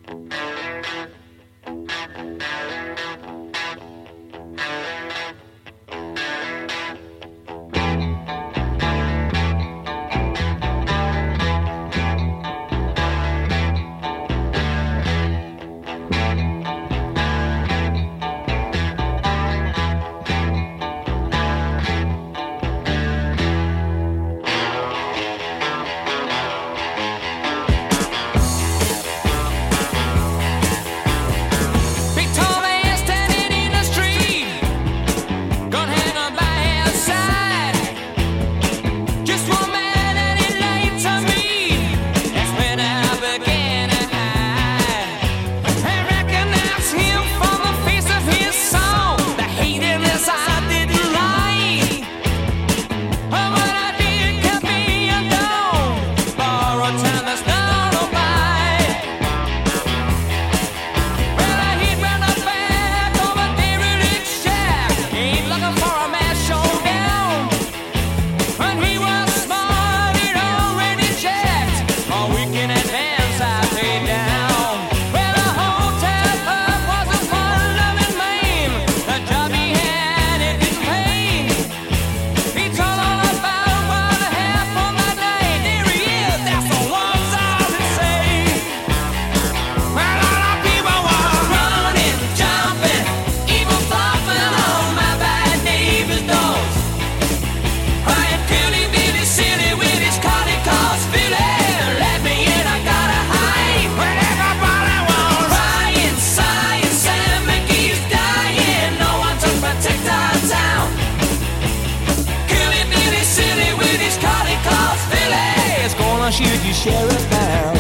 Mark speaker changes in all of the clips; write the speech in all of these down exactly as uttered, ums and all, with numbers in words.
Speaker 1: Should you share a pound?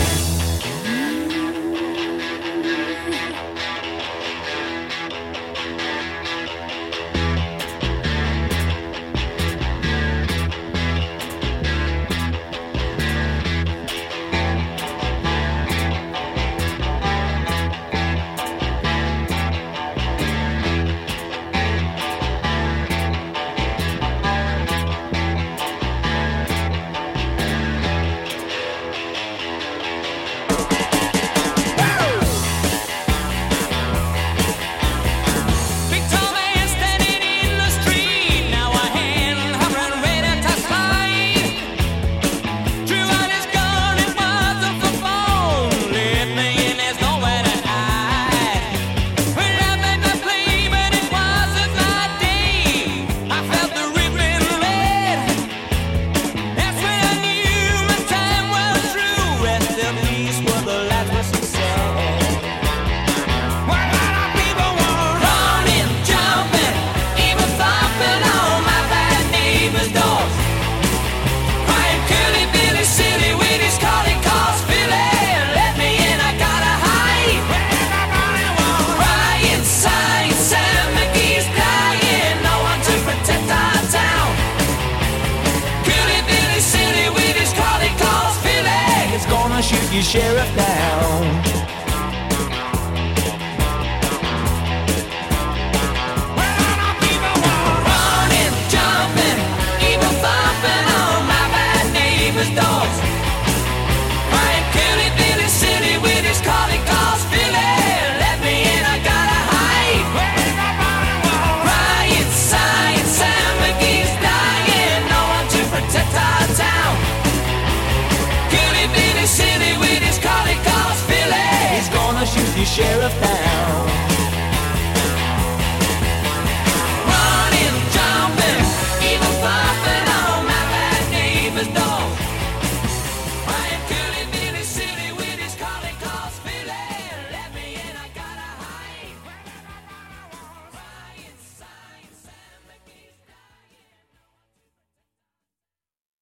Speaker 1: Shoot your sheriff down. Running, jumping, even thumping on my bad neighbor's doors. Crying, Killy Billy City with his calling calls. Billy, let me in, I gotta hide. Crying, sighing, Sam McGee's dying. No one to protect our town. Killy Billy City with his calling calls. Billy, he's gonna shoot the sheriff down.